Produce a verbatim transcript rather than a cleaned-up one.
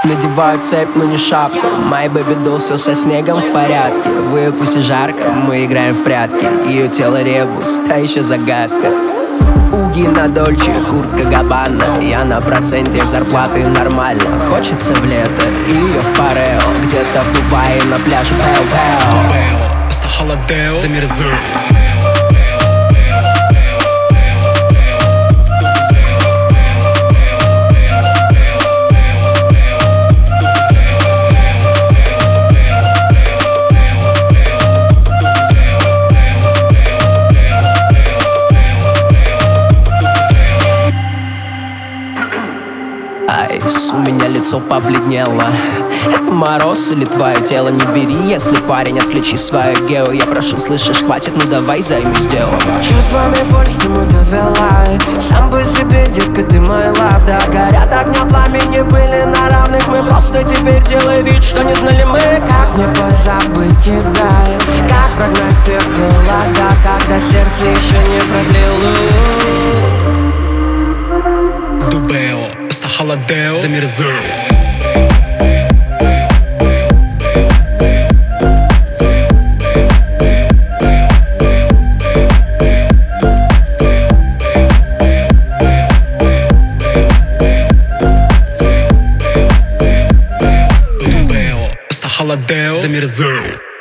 Надеваю цепь, но не шапку. My baby doll, все со снегом в порядке. В ее пусть жарко, мы играем в прятки. Ее тело ребус, та еще загадка. Уги на Дольче, куртка Габбана. Я на проценте зарплаты нормально. Хочется в лето, и ее в парео. Где-то в Дубае на пляже Пэу-Пэу. Дубео, está холодео, замерзаю. Айс, у меня лицо побледнело. Это мороз или твое тело? Не бери, если парень, отключи свое гео. Я прошу, слышишь, хватит, ну давай займись делом. Чувствами пульс ты мой довела. Сам по себе, детка, ты мой лав. Да, горят огня пламени, были на равных. Мы просто теперь делай вид, что не знали мы. Как мне позабыть тебя? Как прогнать те холода, когда сердце еще не продлило? Дубео, está холодео, замерзаю. Дубео, está холодео, замерзаю.